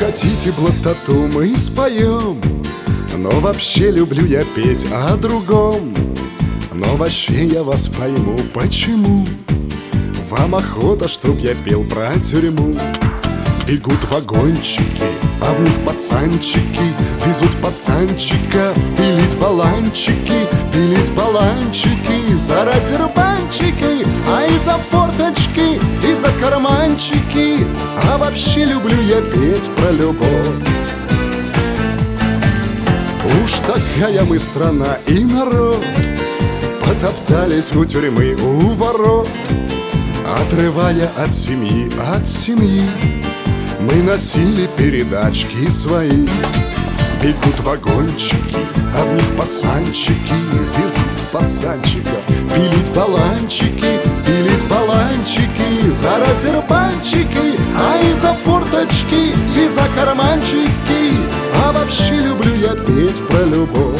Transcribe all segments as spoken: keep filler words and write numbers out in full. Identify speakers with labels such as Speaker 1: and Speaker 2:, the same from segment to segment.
Speaker 1: хотите блатату, мы споем. Но вообще люблю я петь о другом. Но вообще я вас пойму, почему вам охота, чтоб я пел про тюрьму. Бегут вагончики, а в них пацанчики везут пацанчиков пилить баланчики, пилить баланчики за раздербанчики, а и за форточки, и за карманчики. А вообще люблю я петь про любовь. Уж такая мы страна и народ, потоптались у тюрьмы, у ворот, отрывая от семьи, от семьи. Мы носили передачки свои. Бегут вагончики, а в них пацанчики везут пацанчиков пилить баланчики, пилить баланчики за разербанчики, а и за форточки, и за карманчики. А вообще люблю я петь про любовь.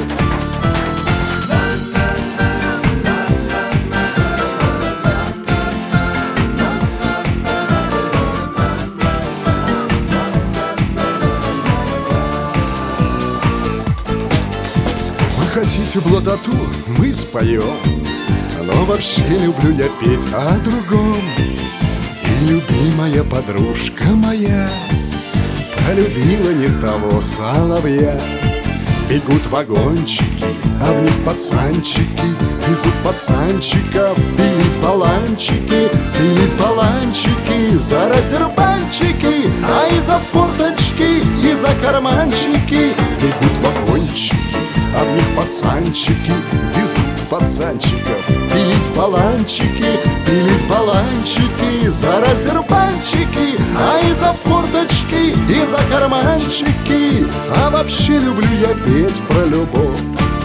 Speaker 1: Хотите блатату, мы споем. Но вообще люблю я петь о другом. И любимая подружка моя полюбила не того соловья. Бегут вагончики, а в них пацанчики везут пацанчиков пилить баланчики, пилить баланчики за раздербанчики, а и за форточки, и за карманчики. Бегут вагончики, а в них пацанчики везут пацанчиков пилить баланчики, пилить баланчики за раздербанчики, а и за форточки, и за карманчики. А вообще люблю я петь про любовь.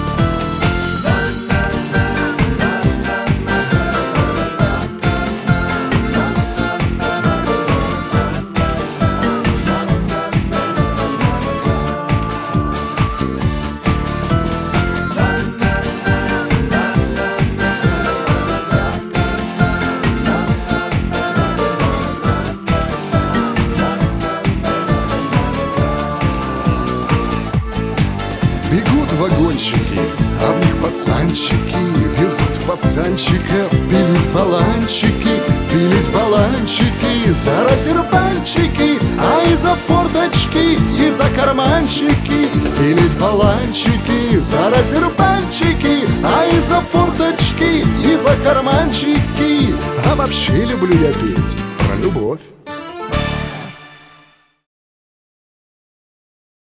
Speaker 1: Бегут вагончики, а в них пацанчики везут пацанчиков пилить баланчики, пилить баланчики за разербанчики, а и за форточки, и за карманчики. Пилить баланчики за разербанчики, а и за форточки, и за карманчики. А вообще люблю я петь про любовь.